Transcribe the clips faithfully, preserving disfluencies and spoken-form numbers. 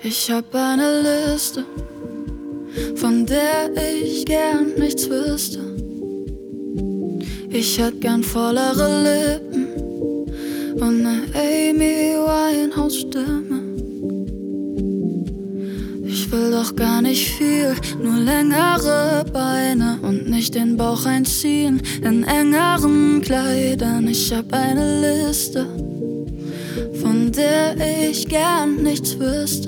Ich hab eine Liste, von der ich gern nichts wüsste. Ich hätt gern vollere Lippen und ne Amy Winehouse Stimme. Ich will doch gar nicht viel, nur längere Beine und nicht den Bauch einziehen in engeren Kleidern. Ich hab eine Liste, von der ich gern nichts wüsste.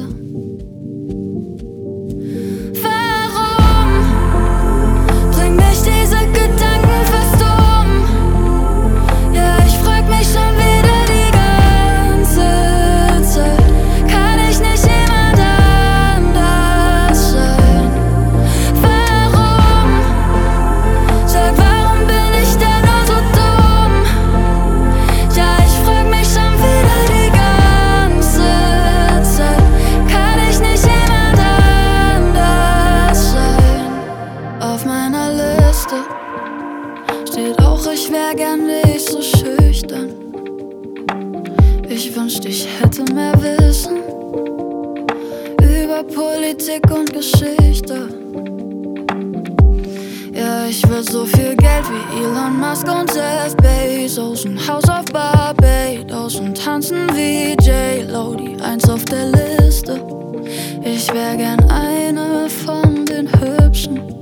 Steht auch, ich wär gern nicht so schüchtern. Ich wünschte, ich hätte mehr Wissen über Politik und Geschichte. Ja, ich will so viel Geld wie Elon Musk und Jeff Bezos, ein Haus auf Barbados und tanzen wie J-Lo, die Eins auf der Liste. Ich wär gern eine von den Hübschen.